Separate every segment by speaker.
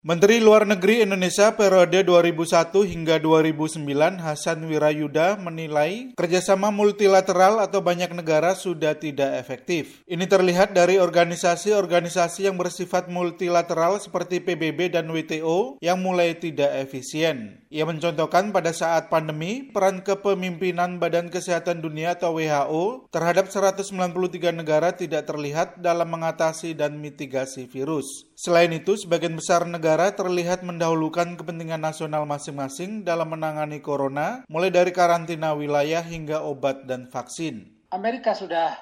Speaker 1: Menteri Luar Negeri Indonesia periode 2001 hingga 2009 Hasan Wirayuda menilai kerjasama multilateral atau banyak negara sudah tidak efektif. Ini terlihat dari organisasi-organisasi yang bersifat multilateral seperti PBB dan WTO yang mulai tidak efisien. Ia mencontohkan pada saat pandemi, peran kepemimpinan Badan Kesehatan Dunia atau WHO terhadap 193 negara tidak terlihat dalam mengatasi dan mitigasi virus. Selain itu, sebagian besar negara terlihat mendahulukan kepentingan nasional masing-masing dalam menangani corona, mulai dari karantina wilayah hingga obat dan vaksin.
Speaker 2: Amerika sudah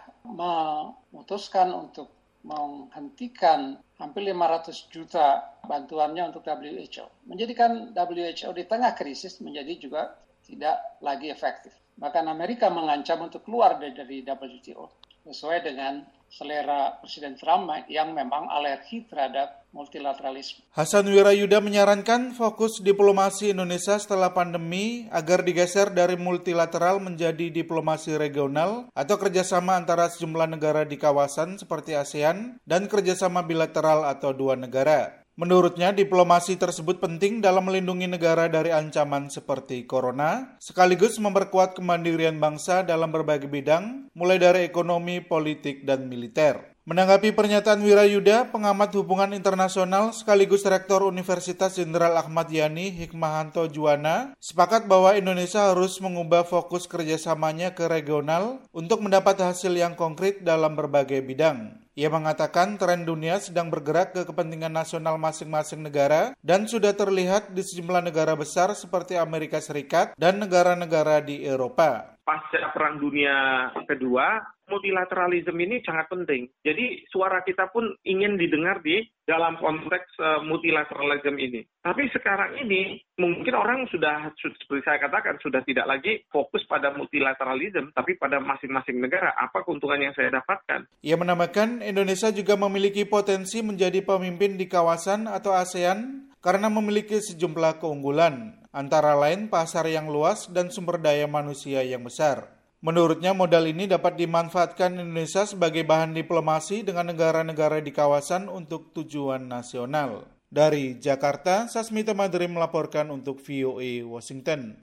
Speaker 2: memutuskan untuk menghentikan hampir 500 juta bantuannya untuk WHO. Menjadikan WHO di tengah krisis menjadi juga tidak lagi efektif. Bahkan Amerika mengancam untuk keluar dari WTO, sesuai dengan selera Presiden Trump yang memang alergi terhadap multilateralisme.
Speaker 1: Hasan Wirayuda menyarankan fokus diplomasi Indonesia setelah pandemi agar digeser dari multilateral menjadi diplomasi regional atau kerjasama antara sejumlah negara di kawasan seperti ASEAN dan kerjasama bilateral atau dua negara. Menurutnya, diplomasi tersebut penting dalam melindungi negara dari ancaman seperti corona, sekaligus memperkuat kemandirian bangsa dalam berbagai bidang, mulai dari ekonomi, politik, dan militer. Menanggapi pernyataan Wirayuda, pengamat hubungan internasional sekaligus Rektor Universitas Jenderal Ahmad Yani Hikmahanto Juwana sepakat bahwa Indonesia harus mengubah fokus kerjasamanya ke regional untuk mendapat hasil yang konkret dalam berbagai bidang. Ia mengatakan tren dunia sedang bergerak ke kepentingan nasional masing-masing negara dan sudah terlihat di sejumlah negara besar seperti Amerika Serikat dan negara-negara di Eropa.
Speaker 3: Pasca Perang Dunia Kedua, multilateralisme ini sangat penting. Jadi suara kita pun ingin didengar di dalam konteks multilateralisme ini. Tapi sekarang ini mungkin orang sudah, seperti saya katakan, sudah tidak lagi fokus pada multilateralisme, tapi pada masing-masing negara. Apa keuntungan yang saya dapatkan?
Speaker 1: Ia menambahkan Indonesia juga memiliki potensi menjadi pemimpin di kawasan atau ASEAN karena memiliki sejumlah keunggulan, antara lain pasar yang luas dan sumber daya manusia yang besar. Menurutnya modal ini dapat dimanfaatkan Indonesia sebagai bahan diplomasi dengan negara-negara di kawasan untuk tujuan nasional. Dari Jakarta, Sasmita Madri melaporkan untuk VOA Washington.